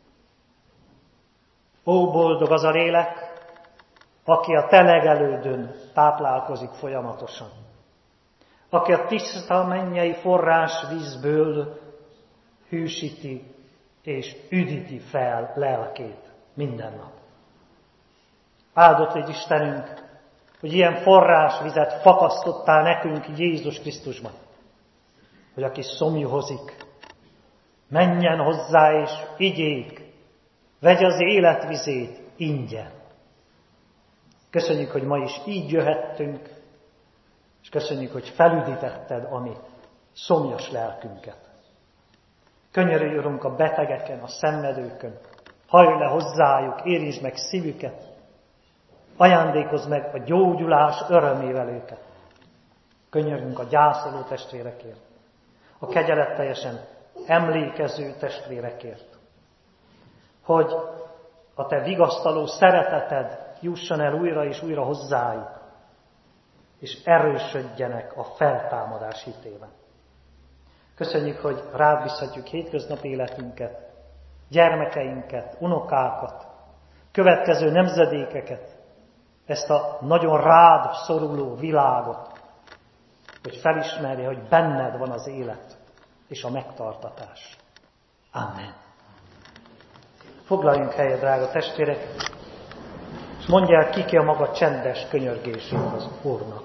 Ó, boldog az a lélek, aki a te legelődön táplálkozik folyamatosan. Aki a tiszta mennyei forrásvízből hűsíti és üdíti fel lelkét minden nap. Áldott légy Istenünk, hogy ilyen forrásvizet fakasztottál nekünk Jézus Krisztusban. Hogy aki szomjuhozik, menjen hozzá és igyék, vegye az életvizét ingyen. Köszönjük, hogy ma is így jöhettünk, és köszönjük, hogy felüdítetted a mi szomjas lelkünket. Könyörülj, Urunk, a betegeken, a szenvedőkön, hajj le hozzájuk, érintsd meg szívüket, ajándékozz meg a gyógyulás örömével őket. Könyörgünk a gyászoló testvérekért, a kegyeletteljesen emlékező testvérekért, hogy a te vigasztaló szereteted jusson el újra és újra hozzájuk, és erősödjenek a feltámadás hitében. Köszönjük, hogy rád bízhatjuk hétköznapi életünket, gyermekeinket, unokákat, következő nemzedékeket, ezt a nagyon rád szoruló világot, hogy felismerje, hogy benned van az élet és a megtartatás. Amen. Foglaljunk helyet, drága testvérek, és mondják ki ki a maga csendes könyörgését az Úrnak.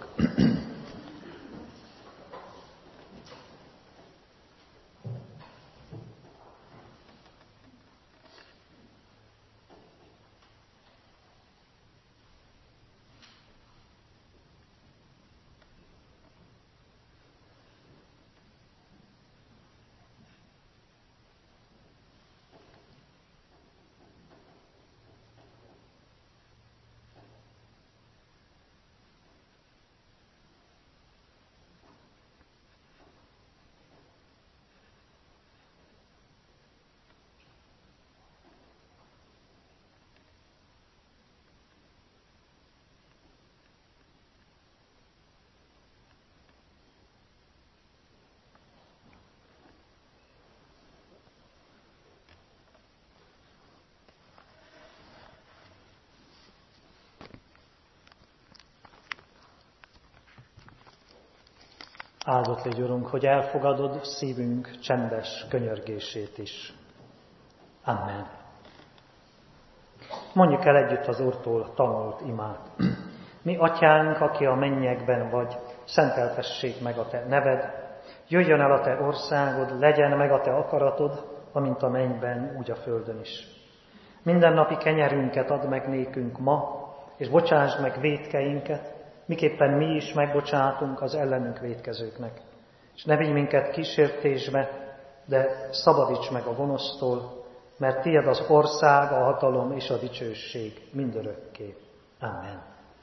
Áldott légy, Urunk, hogy elfogadod szívünk csendes könyörgését is. Amen. Mondjuk el együtt az Úrtól tanult imát. Mi atyánk, aki a mennyekben vagy, szenteltessék meg a te neved, jöjjön el a te országod, legyen meg a te akaratod, amint a mennyben, úgy a földön is. Mindennapi kenyerünket add meg nékünk ma, és bocsásd meg vétkeinket, miképpen mi is megbocsátunk az ellenünk vétkezőknek. És ne vigy minket kísértésbe, de szabadíts meg a gonosztól, mert tiéd az ország, a hatalom és a dicsőség mindörökké. Amen.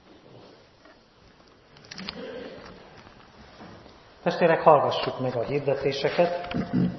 Testvérek, hallgassuk meg a hirdetéseket.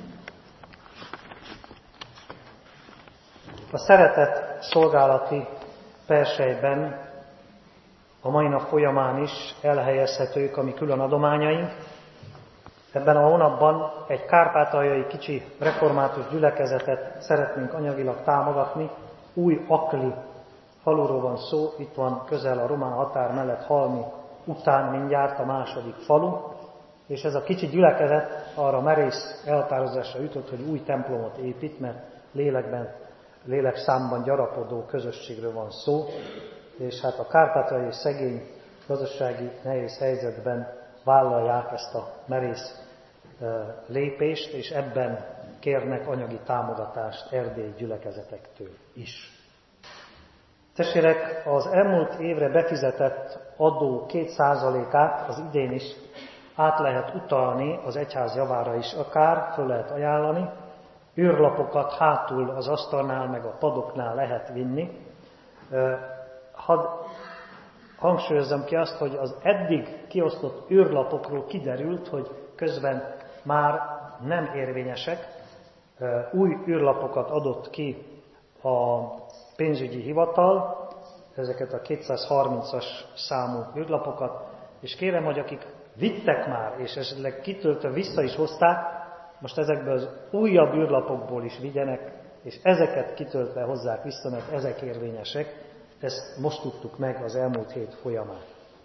A szeretet szolgálati persejben a mai nap folyamán is elhelyezhetők a mi külön adományaink. Ebben a hónapban egy kárpátaljai kicsi református gyülekezetet szeretnénk anyagilag támogatni. Új Akli faluról van szó, itt van közel a román határ mellett, Halmi után mindjárt a második falu, és ez a kicsi gyülekezet arra merész elhatározásra jutott, hogy új templomot épít, mert lélekben, lélekszámban gyarapodó közösségről van szó, és hát a kárpátaljai szegény gazdasági nehéz helyzetben vállalják ezt a merész lépést, és ebben kérnek anyagi támogatást erdélyi gyülekezetektől is. Testvérek, az elmúlt évre befizetett adó két százalékát az idén is át lehet utalni az egyház javára is, akár föl lehet ajánlani. Űrlapokat hátul az asztalnál, meg a padoknál lehet vinni. Hadd hangsúlyozzam ki azt, hogy az eddig kiosztott űrlapokról kiderült, hogy közben már nem érvényesek. Új űrlapokat adott ki a pénzügyi hivatal, ezeket a kétszázharmincas számú űrlapokat, és kérem, hogy akik vittek már, és esetleg kitöltve vissza is hozták, most ezekből az újabb űrlapokból is vigyenek, és ezeket kitöltve hozzák vissza, mert ezek érvényesek. Ezt most tudtuk meg az elmúlt hét folyamán.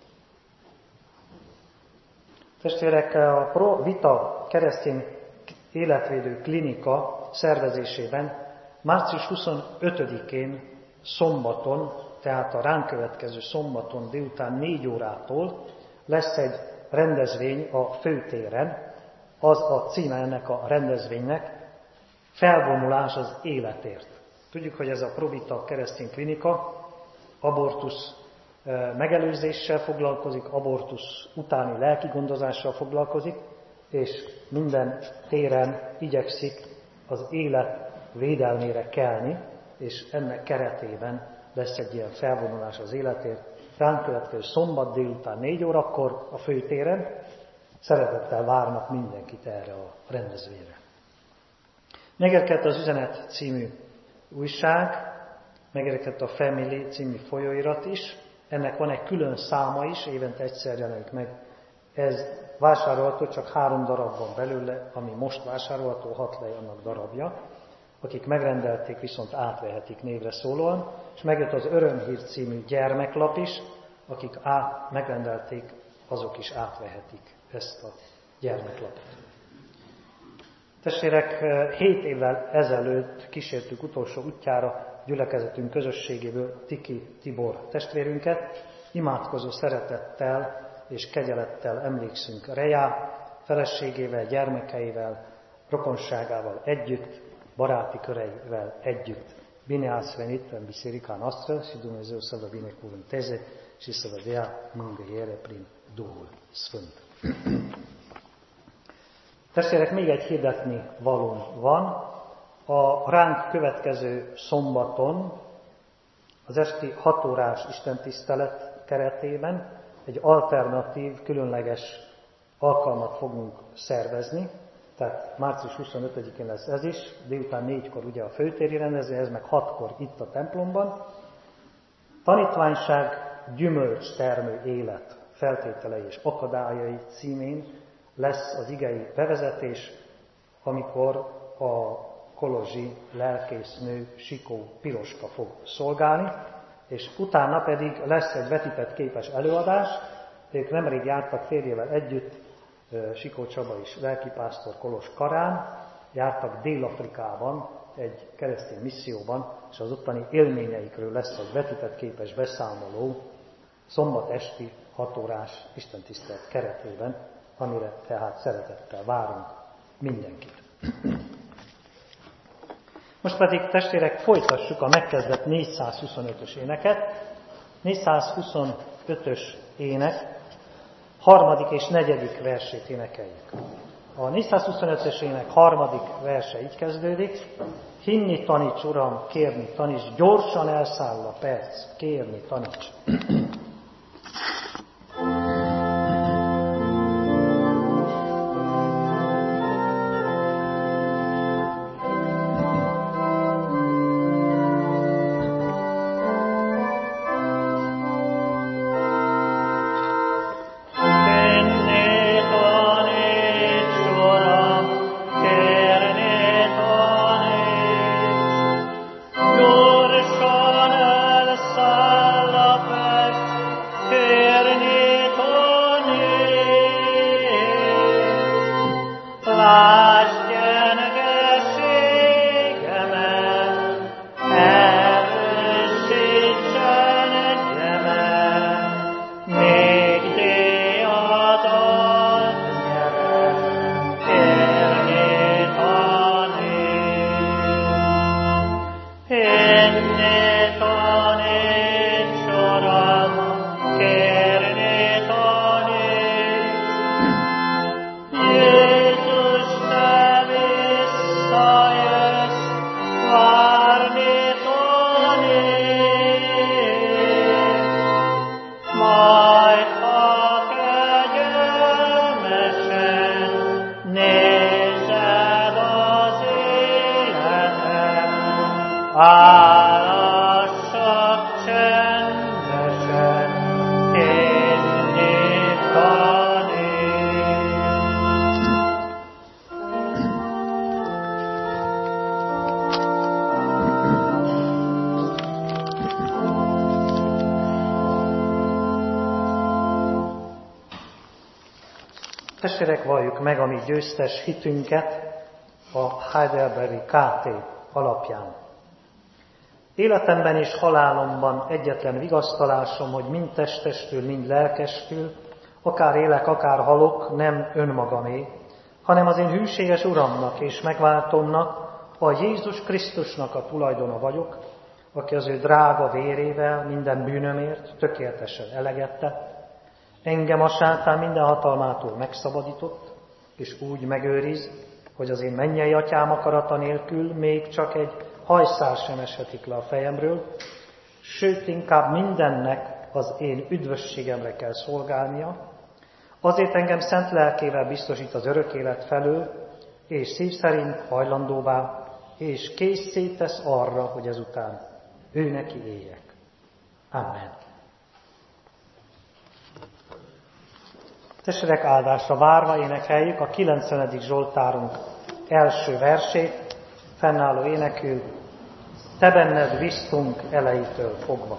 Testvérek, a Pro Vita keresztény életvédő klinika szervezésében március huszonötödikén szombaton, tehát a ránk következő szombaton délután négy órától lesz egy rendezvény a főtéren. Az a címe ennek a rendezvénynek, Felvonulás az életért. Tudjuk, hogy ez a Pro Vita keresztény klinika abortusz megelőzéssel foglalkozik, abortusz utáni lelki gondozással foglalkozik, és minden téren igyekszik az élet védelmére kelni, és ennek keretében lesz egy ilyen felvonulás az életért. Ránk következő szombat délután négy órakor a főtéren. Szeretettel várnak mindenkit erre a rendezvényre. Megérkezett az Üzenet című újság, megérkezett a Family című folyóirat is. Ennek van egy külön száma is, évente egyszer jelenik meg. Ez vásárolható, csak három darab van belőle, ami most vásárolható, hat lej annak darabja. Akik megrendelték, viszont átvehetik névre szólóan. És megjött az Örömhír című gyermeklap is, akik át, megrendelték, azok is átvehetik ezt a gyermeklapot. Testvérek, hét évvel ezelőtt kísértük utolsó útjára gyülekezetünk közösségéből Tiki Tibor testvérünket. Imádkozó szeretettel és kegyelettel emlékszünk Rejá feleségével, gyermekeivel, rokonságával együtt, baráti köreivel együtt. Bine ați venit în biserica noastră și Dumnezeu să vă binecuvânteze și să vă dea mângâiere prin Duhul Sfânt. Testvérek, még egy hirdetni való van. A ránk következő szombaton az esti hat órás istentisztelet keretében egy alternatív, különleges alkalmat fogunk szervezni. Tehát március huszonötödikén lesz ez is, délután négykor ugye a főtéri rendezvény, ez meg hatkor itt a templomban. Tanítványság, gyümölcstermő élet feltételei és akadályai címén lesz az igei bevezetés, amikor a kolozsi lelkésznő Sikó Piroska fog szolgálni, és utána pedig lesz egy vetített képes előadás. Ők nemrég jártak férjével együtt, Sikó Csaba is lelkipásztor Kolos Karán, jártak Dél-Afrikában egy keresztény misszióban, és az ottani élményeikről lesz egy vetített képes beszámoló szombat esti hat órás istentisztelet keretében, amire tehát szeretettel várunk mindenkit. Most pedig, testvérek, folytassuk a megkezdett négyszázhuszonötös éneket. négyszázhuszonötös ének harmadik és negyedik versét énekeljük. A négyszázhuszonötös ének harmadik verse így kezdődik. Hinni taníts, Uram, kérni taníts, gyorsan elszáll a perc, kérni taníts. Testvérek, valljuk meg a mi győztes hitünket a Heidelbergi ká té alapján. Életemben és halálomban egyetlen vigasztalásom, hogy mind testestől, mind lelkestől, akár élek, akár halok, nem önmagamé, hanem az én hűséges Uramnak és megváltomnak, a Jézus Krisztusnak a tulajdona vagyok, aki az ő drága vérével minden bűnömért tökéletesen elegette, engem a sátán minden hatalmától megszabadított, és úgy megőriz, hogy az én mennyei atyám akarata nélkül még csak egy hajszál sem eshetik le a fejemről, sőt, inkább mindennek az én üdvösségemre kell szolgálnia, azért engem szent lelkével biztosít az örök élet felől, és szív szerint hajlandóvá, és készé tesz arra, hogy ezután ő neki éljek. Amen. Testvérek, áldásra várva énekeljük a kilencvenedik Zsoltárunk első versét, fennálló énekül, te benned biztunk elejétől fogva.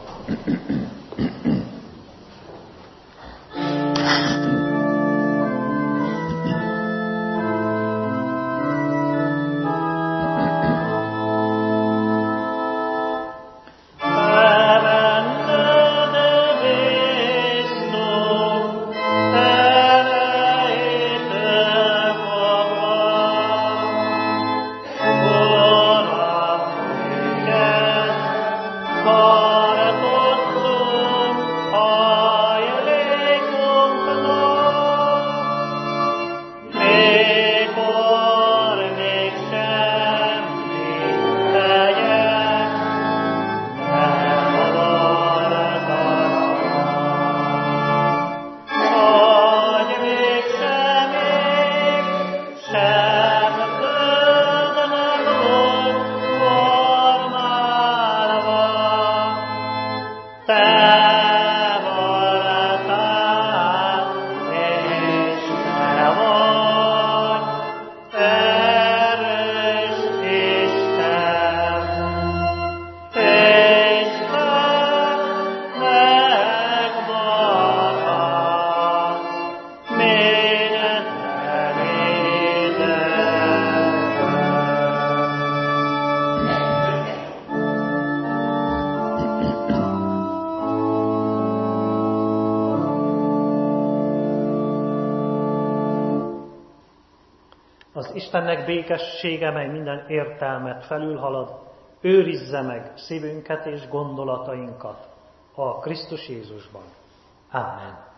Para todos
Az Istennek békessége, mely minden értelmet felülhalad, őrizze meg szívünket és gondolatainkat a Krisztus Jézusban. Ámen.